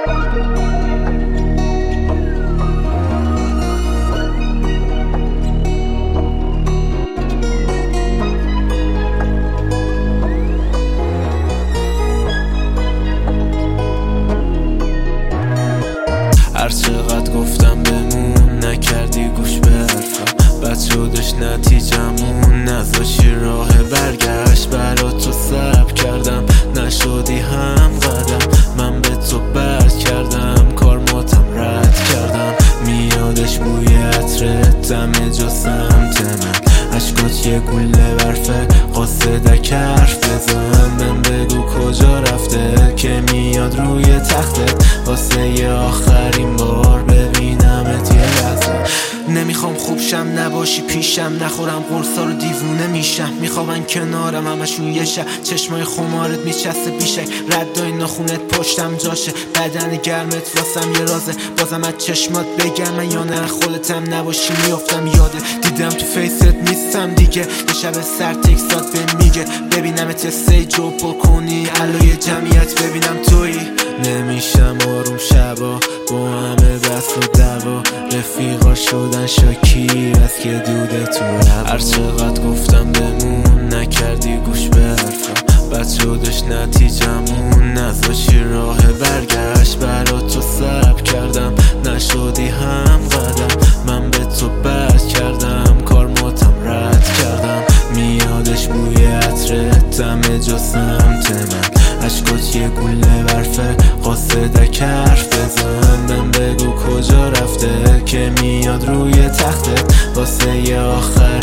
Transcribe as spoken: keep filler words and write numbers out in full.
هر چقدر گفتم بمون نکردی گوش به حرفم، بد شدش نتیجمون نذاشی راه برگشت. برا تو صبر کردم نشدی هم قدم، من به تو بد کردم کارماتم رد کردم. میادش بوی عطرت دم جا سمت من، عشقات یه گوله برفه قاصدک حرف بزن. من بگو کجا رفته که میاد روی تختت واسه یه آخرین بار ببینمت یه لحظه. نمیخوام خوب شم نباشی پیشم، نخورم قرصا رو دیوونه میشم. میخوابن کنارم همشون یه شب، چشمای خمارت میچسته بیشک، ردای ناخونت پشتم جاشه، بدن گرمت واسم یه رازه. بازم از چشمات بگم یا نه خودتم نباشی میافتم یاده. دیدم تو فیست نیستم دیگه، یه شب سر تکسات به میگه ببینمت استیج رو پر کنی علای جمعیت ببینم تویی. نمیشم آروم شبا با همه بس و دوا، رفیقا شدن شاکی از که دوده تو هوا. هر چقدر گفتم بمون نکردی گوش به حرفم، بد شدش نتیجمون نذاشی راه برگشت. برا تو صبر کردم نشدی هم قدم، من به تو بد کردم کارماتم رد کردم. میادش بوی عطرت دم جا سمت من، عشقات یه گوله برفه قاصدک حرف بزن. من بگو کجا رفته که میاد روی تختت واسه یه آخر